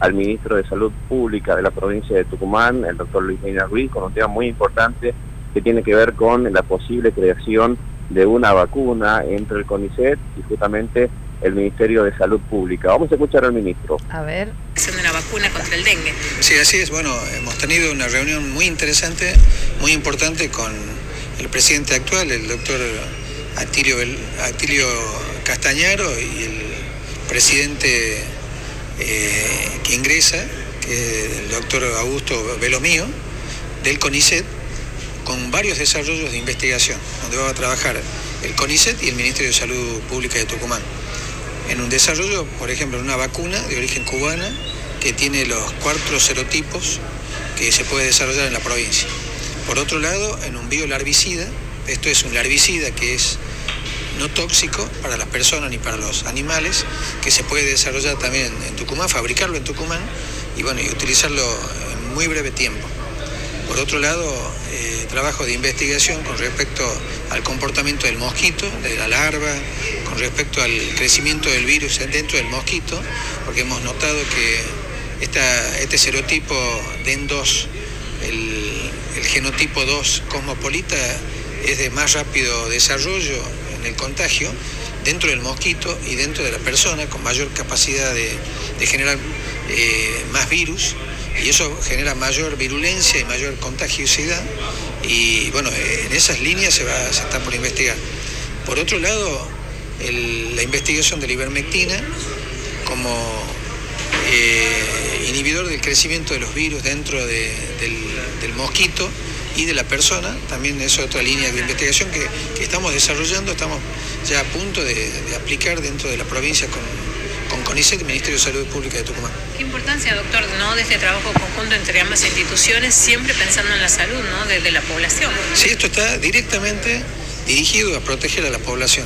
al ministro de Salud Pública de la provincia de Tucumán, el doctor Luis Medina Ruiz, con un tema muy importante que tiene que ver con la posible creación de una vacuna entre el CONICET y justamente el Ministerio de Salud Pública. Vamos a escuchar al ministro. A ver. Haciendo una vacuna contra el dengue. Sí, así es. Bueno, hemos tenido una reunión muy interesante, muy importante con el presidente actual, el doctor Atilio Castañaro, y el presidente que ingresa, que es el doctor Augusto Belomío, del CONICET, con varios desarrollos de investigación, donde va a trabajar el CONICET y el Ministerio de Salud Pública de Tucumán. En un desarrollo, por ejemplo, en una vacuna de origen cubana que tiene los 4 serotipos que se puede desarrollar en la provincia. Por otro lado, en un biolarvicida, esto es un larvicida que es no tóxico para las personas ni para los animales, que se puede desarrollar también en Tucumán, fabricarlo en Tucumán y utilizarlo en muy breve tiempo. Por otro lado, trabajo de investigación con respecto al comportamiento del mosquito, de la larva, con respecto al crecimiento del virus dentro del mosquito, porque hemos notado que este serotipo DEN2, el genotipo 2 cosmopolita, es de más rápido desarrollo en el contagio dentro del mosquito y dentro de la persona, con mayor capacidad de generar más virus, y eso genera mayor virulencia y mayor contagiosidad, y bueno, en esas líneas se está por investigar. Por otro lado, la investigación de la ivermectina como inhibidor del crecimiento de los virus dentro del mosquito y de la persona, también es otra línea de investigación que estamos desarrollando, estamos ya a punto de aplicar dentro de la provincia con CONICET y el Ministerio de Salud Pública de Tucumán. Qué importancia, doctor, ¿no?, de este trabajo conjunto entre ambas instituciones, siempre pensando en la salud, ¿no?, de la población. Sí, esto está directamente dirigido a proteger a la población.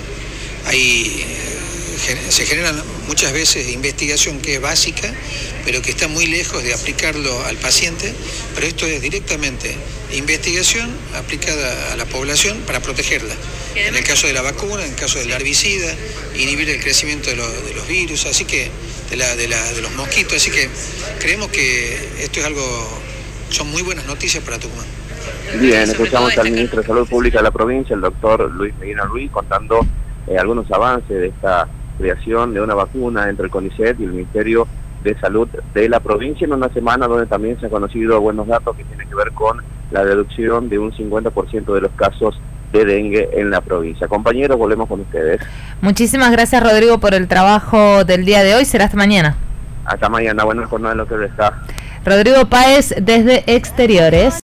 Se genera muchas veces investigación que es básica, pero que está muy lejos de aplicarlo al paciente, pero esto es directamente investigación aplicada a la población para protegerla. En el caso de la vacuna, en el caso del larvicida, inhibir el crecimiento de los virus, así que de los mosquitos, así que creemos que esto es son muy buenas noticias para Tucumán. Bien, escuchamos al ministro de Salud Pública de la provincia, el doctor Luis Medina Ruiz, contando algunos avances de esta creación de una vacuna entre el CONICET y el Ministerio de Salud de la provincia, en una semana donde también se han conocido buenos datos que tienen que ver con la reducción de un 50% de los casos de dengue en la provincia. Compañeros, volvemos con ustedes. Muchísimas gracias, Rodrigo, por el trabajo del día de hoy. Será hasta mañana. Hasta mañana, buena jornada en lo que está. Rodrigo Páez desde Exteriores.